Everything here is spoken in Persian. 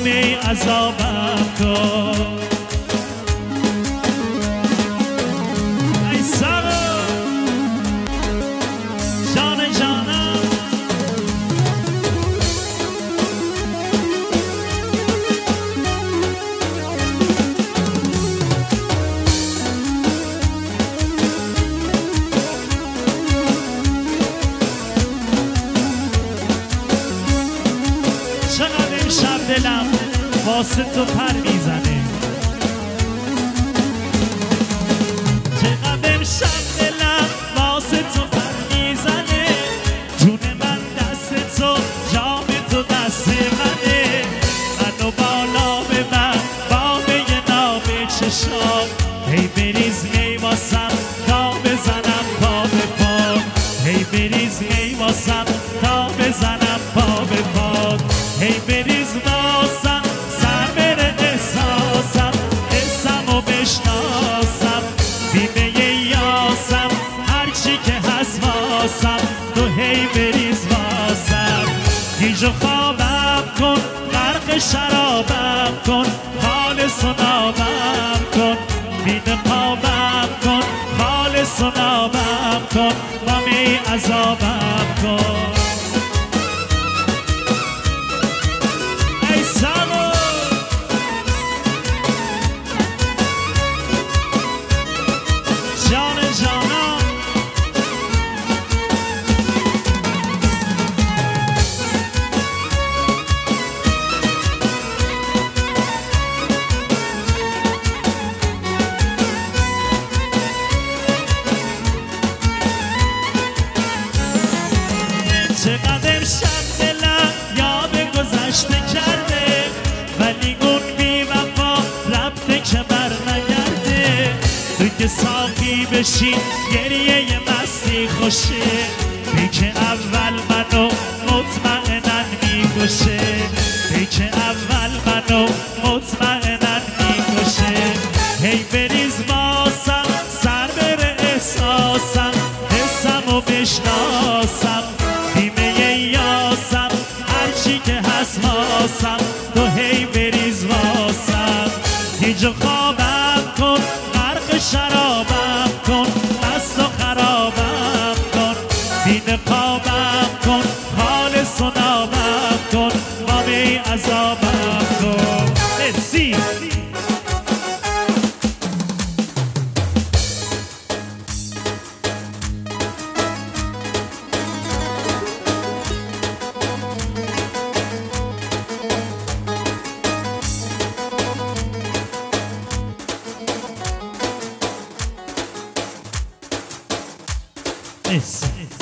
می عذابم کن. ای سارا جان جانم چقدر امشب دلم واسه تو پر میزنه، چقدر امشب دلم واسه تو پر میزنه، جون من دست تو جام تو دست منه، منو بالا به من با یه ناب چشام، هی بریز می واسم تا بزنم پا به پا، هی بریز می واسم تا بزنم پا به پا، هی بریز واسم سر بره احساسم، حسم و بشناسم بیمه یاسم، هرچی که هست واسم تو هی بریز واسم، گیج و خوابم کن غرق شرابم کن، خالص و نابم کن، بین پابم کن خالص و نابم کن، با می عذابم کن. چقدر امشب دلم یاد گذشته کرده، ولی اون بی وفا رفته که بر نگرده، تو که ساقی بشی گریه مستی خوشه، توی که اول منو مطمئنن میکشه، توی که اول منو مطمئنن میکشه، هی بریز واسم سر بره احساسم، حسم و بشناسم بیمه یاسم، هرچی که هست واسم تو هی بریز واسم، گیج و خوابم کن غرق شرابم کن، مست و خرابم کن، بین قابم کن خالص و نابم کن، با می عذابم کن. مرسی. Yes.